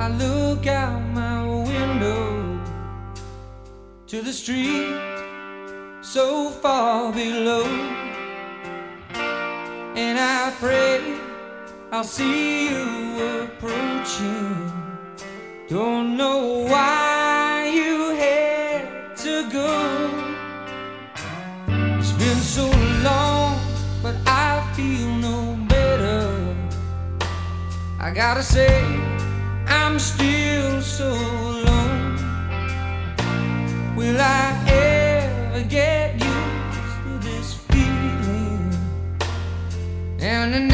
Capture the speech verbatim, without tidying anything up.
I look out my window to the street so far below, and I pray I'll see you approaching. Don't know why you had to go. It's been so long, but I feel no better. I gotta say, I'm still so alone. Will I ever get used to this feeling? And the